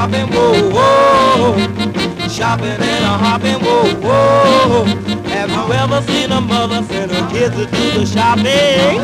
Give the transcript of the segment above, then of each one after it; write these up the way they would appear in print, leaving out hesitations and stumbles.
hopping, whoa, whoa. Shopping and a hopping, whoa, whoa. Have you ever seen a mother send her kids to do the shopping?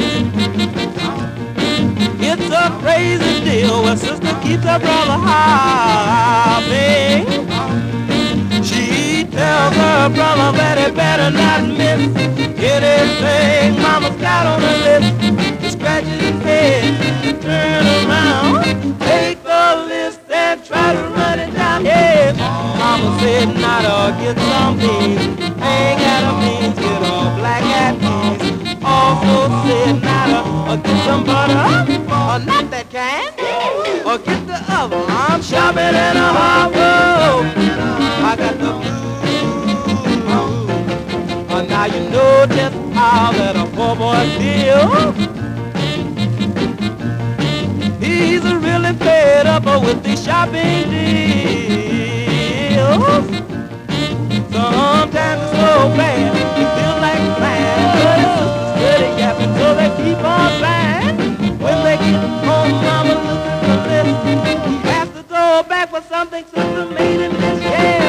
It's a crazy deal where sister keeps her brother hopping. She tells her brother that he better not miss anything mama's got on the list. He scratches his head, turn around, take the list and try to run it down. Yeah, mama said not to get some beans, ain't got a beans, get a black eyed peas. Also said not to get some butter, or not that kind, or get the other. I'm shopping in a harbor, I got the blues. Now you know just how that a poor boy feels. He's really fed up with these shopping deals. Sometimes it's so bad, it feels like crying, but his sister's steady yapping, so they keep on buying. When they get home, mama looks at the list. He has to go back for something sister made him miss. Yeah.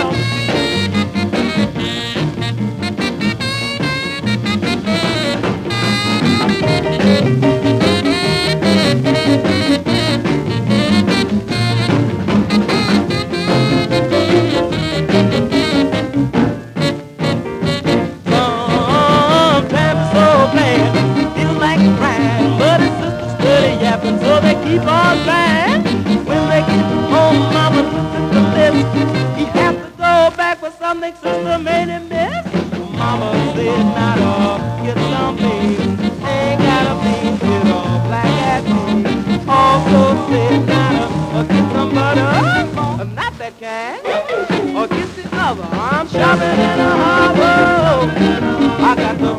So they keep on trying. When they get home, mama looks at the list. He has to go back for something sister made him miss. Mama said not to get some beans, ain't got a bean, get a black eyed peas. Also said not to get some butter, not that kind, or get the other. I'm shopping in a harbor, I got the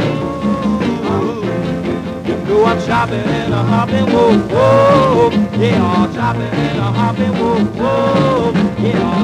I'm shopping and a hopping, whoa, whoa. Yeah, I'm shopping and a hopping, whoa, whoa. Yeah.